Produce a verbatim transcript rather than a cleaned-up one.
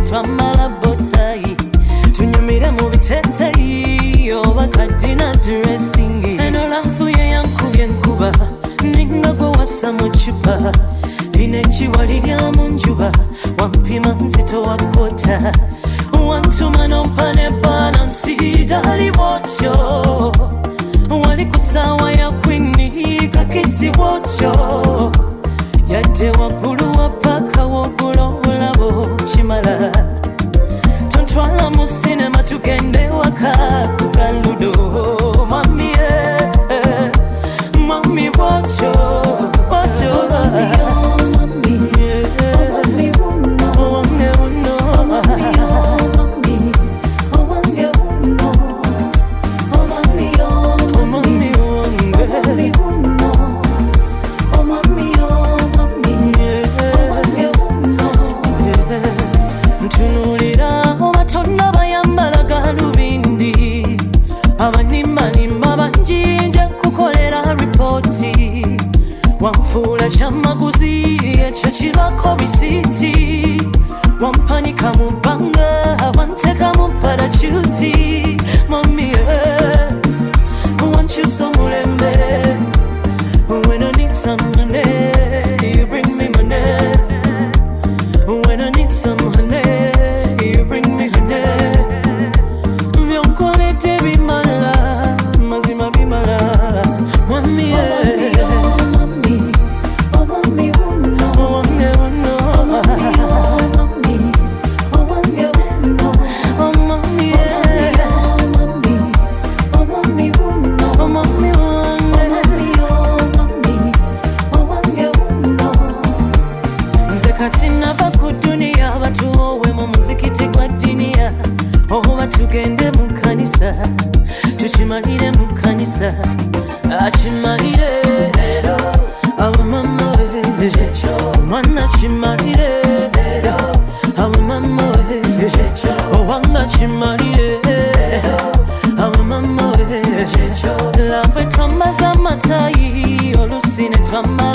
twamala botayi tunyumire mu biteteyi oba kadina dressing eno lanfuye yankubye nkuba ninga gwe wassa mu cupa linekiwa lirya mu njuba wampima nzito wa kota wantuma nompa ne balansi dali bwotyo wali ku ssaawa ya kwini kakisi bwotyo yadde waggulu wa paka wogula obulabo kimala tontwala mu sinema tugende waka ku kaludo mami eh, mami bwotyo bwotyo wamfula chamaguzi ekyo kirwako bisiti wampanika mu bbanga wanteka mu parachuti mami eh, want you so mulembe when I need some money you bring me money when I need some honey you bring me honey vyonkolete bimala mazima bimala mami eh, tugende mu kanisa tukimalire mu kanisa akimalire lero abamama we mwana kimalire lero abamama we owanga kimalire lero abamama we lave twamaza matayi olusine twama